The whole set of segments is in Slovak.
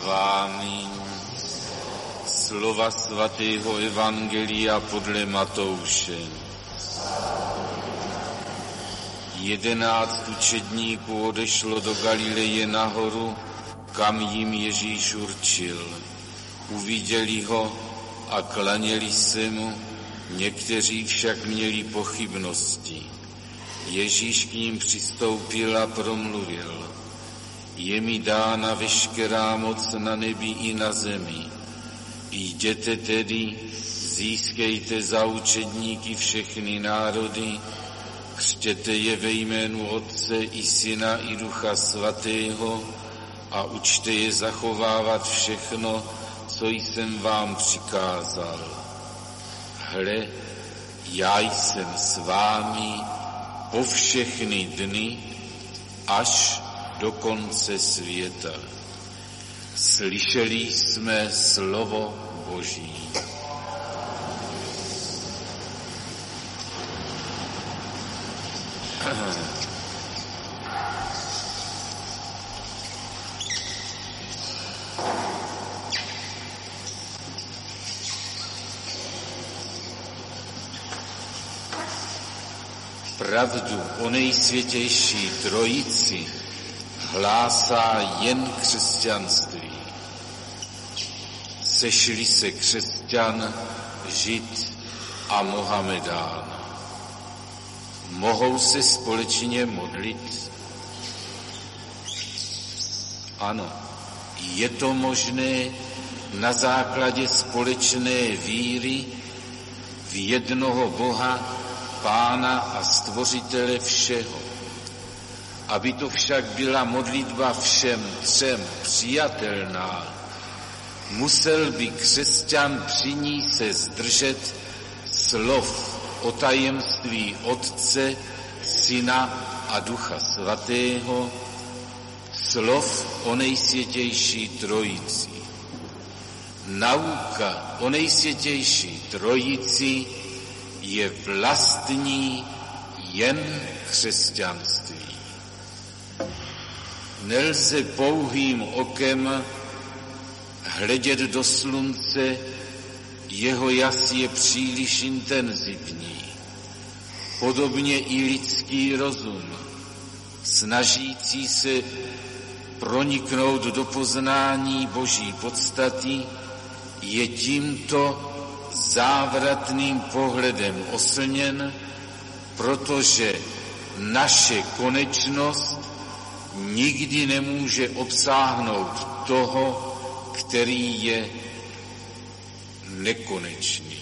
vámi. Slova svatého evangelia podle Matouše. 11 učedníků odešlo do Galileje nahoru, kam jim Ježíš určil. Uviděli ho a klaněli se mu, někteří však měli pochybnosti. Ježíš k ním přistoupil a promluvil: Je mi dána veškerá moc na nebi i na zemi. Jděte tedy, získejte za učedníky všechny národy, křtěte je ve jménu Otce i Syna i Ducha Svatého a učte je zachovávat všechno, co jsem vám přikázal. Hle, já jsem s vámi po všechny dny až do konce světa. Slyšeli jsme slovo Boží. Pravdu o nejsvětější trojici hlásá jen křesťanství. Sešli se křesťan, žid a Mohamedán. Mohou se společně modlit? Ano, je to možné na základě společné víry v jednoho Boha, Pána a Stvořitele všeho. Aby to však byla modlitba všem třem přijatelná, musel by křesťan při ní se zdržet slov o tajemství Otce, Syna a Ducha Svatého, slov o nejsvětější trojici. Nauka o nejsvětější trojici je vlastní jen křesťanství. Nelze pouhým okem hledět do slunce, jeho jas je příliš intenzivní. Podobně i lidský rozum, snažící se proniknout do poznání Boží podstaty, je tímto závratným pohledem oslněn, protože naše konečnost nikdy nemůže obsáhnout toho, který je nekonečný.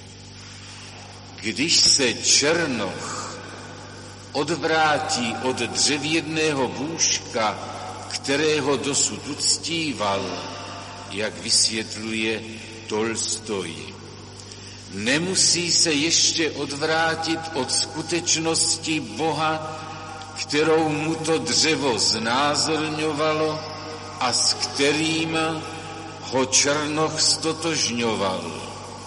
Když se černoch odvrátí od dřevěného bůžka, kterého dosud uctíval, jak vysvětluje Tolstoj, nemusí se ještě odvrátit od skutečnosti Boha, kterou mu to dřevo znázorňovalo a s kterým ho černoch stotožňoval.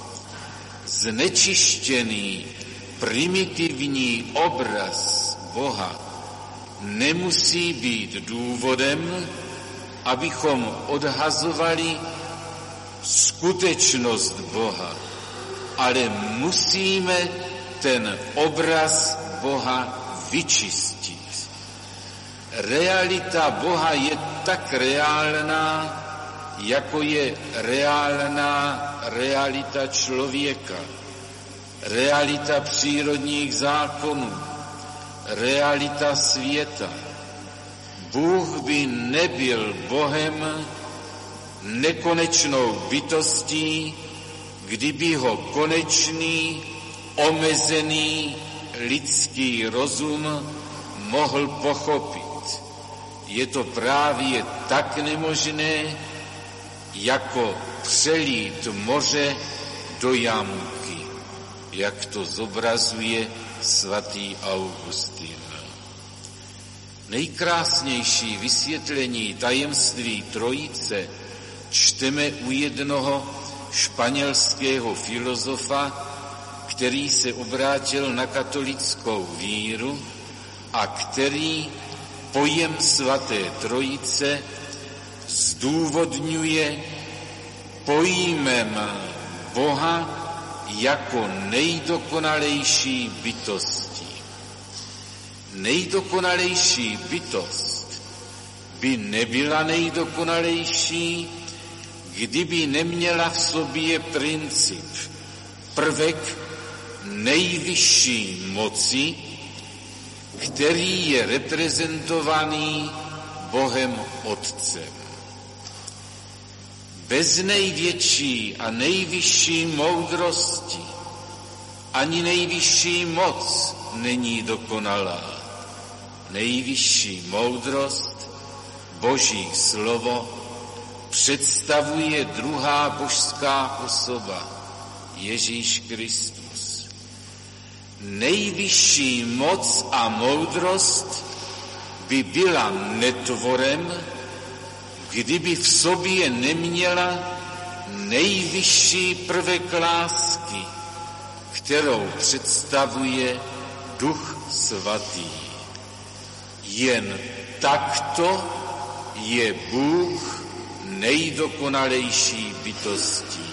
Znečištěný, primitivní obraz Boha nemusí být důvodem, abychom odhazovali skutečnost Boha, ale musíme ten obraz Boha vyčistit. Realita Boha je tak reálná, jako je reálná realita člověka, realita přírodních zákonů, realita světa. Bůh by nebyl Bohem, nekonečnou bytostí, kdyby ho konečný, omezený lidský rozum mohl pochopit. Je to právě tak nemožné, jako přelít moře do jamky, jak to zobrazuje svatý Augustin. Nejkrásnější vysvětlení tajemství Trojice čteme u jednoho španělského filozofa, který se obrátil na katolickou víru a který pojem svaté Trojice z zdůvodňuje pojmem Boha jako nejdokonalejší bytosti. Nejdokonalejší bytost by nebyla nejdokonalejší, kdyby neměla v sobě princip, prvek nejvyšší moci, který je reprezentovaný Bohem Otcem. Bez největší a nejvyšší moudrosti ani nejvyšší moc není dokonalá. Nejvyšší moudrost, Boží slovo, představuje druhá božská osoba, Ježíš Kristus. Nejvyšší moc a moudrost by byla netvorem, kdyby v sobě neměla nejvyšší prvek lásky, kterou představuje Duch Svatý. Jen takto je Bůh nejdokonalejší bytostí.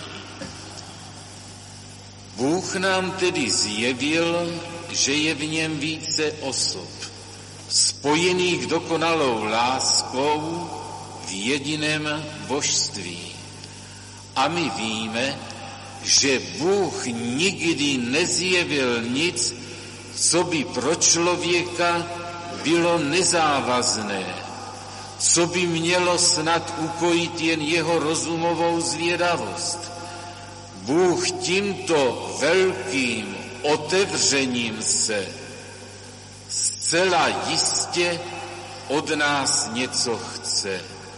Bůh nám tedy zjevil, že je v něm více osob, spojených dokonalou láskou v jediném božství. A my víme, že Bůh nikdy nezjevil nic, co by pro člověka bylo nezávazné, co by mělo snad ukojit jen jeho rozumovou zvědavost. Bůh tímto velkým otevřením se zcela jistě od nás něco chce.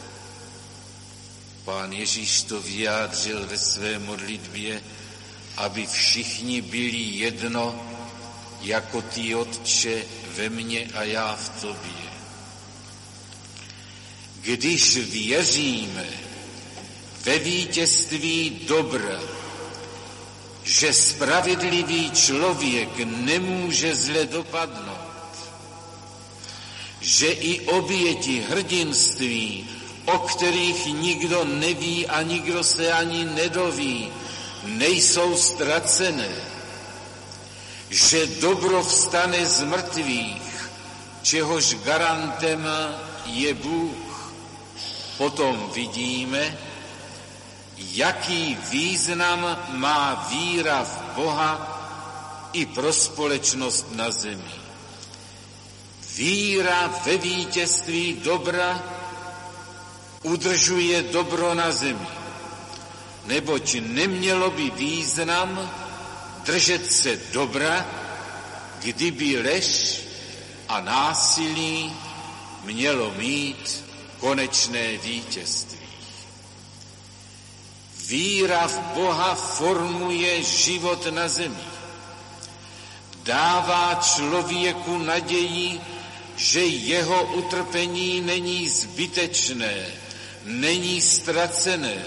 Pán Ježíš to vyjádřil ve své modlitbě, aby všichni byli jedno, jako ty, Otče, ve mně a já v tobě. Když věříme ve vítězství dobra, že spravedlivý člověk nemůže zle dopadnout, že i oběti hrdinství, o kterých nikdo neví a nikdo se ani nedoví, nejsou ztracené, že dobro vstane z mrtvých, čehož garantem je Bůh, potom vidíme, jaký význam má víra v Boha i pro společnost na zemi. Víra ve vítězství dobra udržuje dobro na zemi, neboť nemělo by význam držet se dobra, kdyby lež a násilí mělo mít konečné vítězství. Víra v Boha formuje život na zemi. Dává člověku naději, že jeho utrpení není zbytečné, není ztracené.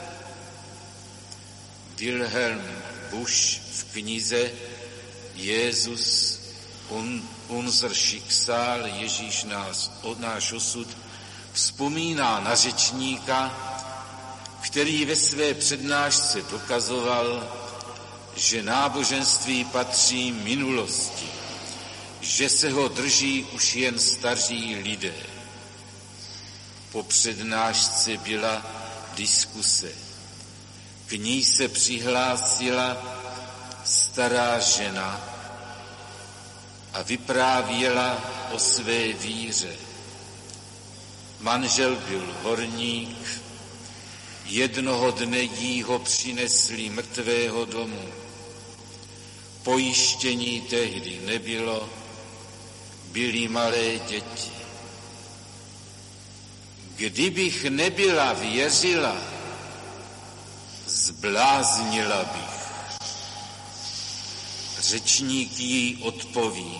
Wilhelm Busch v knize Jezus unser Schicksal, Ježíš náš osud, vzpomíná na řečníka, který ve své přednášce dokazoval, že náboženství patří minulosti, že se ho drží už jen staří lidé. Po přednášce byla diskuse. K ní se přihlásila stará žena a vyprávěla o své víře. Manžel byl horník, jednoho dne jí ho přinesli mrtvého domů. Pojištění tehdy nebylo, byly malé děti. Kdybych nebyla věřila, zbláznila bych. Řečník jí odpoví: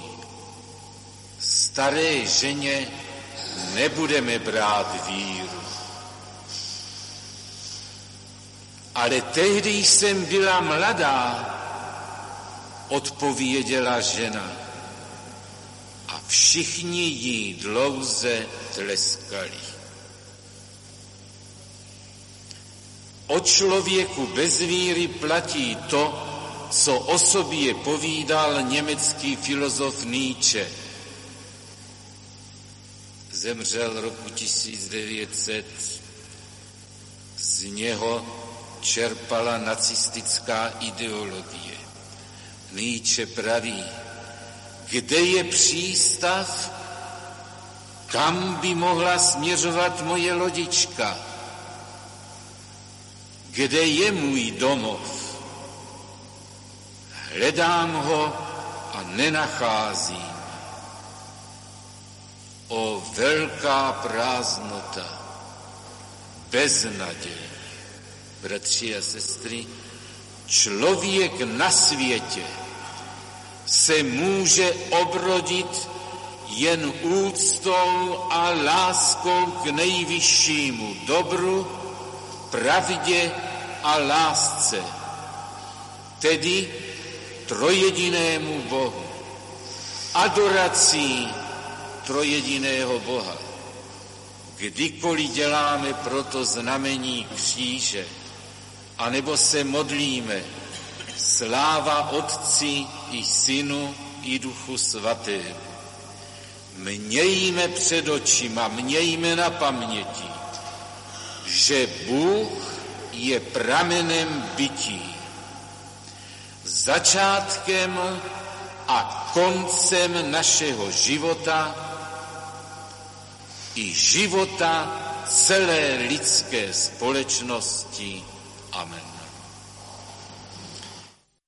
staré ženě nebudeme brát víru. Ale tehdy jsem byla mladá, odpověděla žena. A všichni jí dlouze tleskali. O člověku bez víry platí to, co o sobě povídal německý filozof Nietzsche. Zemřel roku 1900, z něho čerpala nacistická ideologie. Nietzsche praví, kde je přístav, kam by mohla směřovat moje lodička? Kde je můj domov? Hledám ho a nenacházím. O velká prázdnota, beznaděj. Bratři a sestry, člověk na světě se může obrodit jen úctou a láskou k nejvyššímu dobru, pravdě a lásce, tedy trojedinému Bohu, adorací trojediného Boha. Kdykoliv děláme proto znamení kříže, anebo se modlíme, sláva Otci i Synu i Duchu Svatému, mějme před očima, mějme na paměti, že Bůh je pramenem bytí, začátkem a koncem našeho života i života celé lidské společnosti. Amen.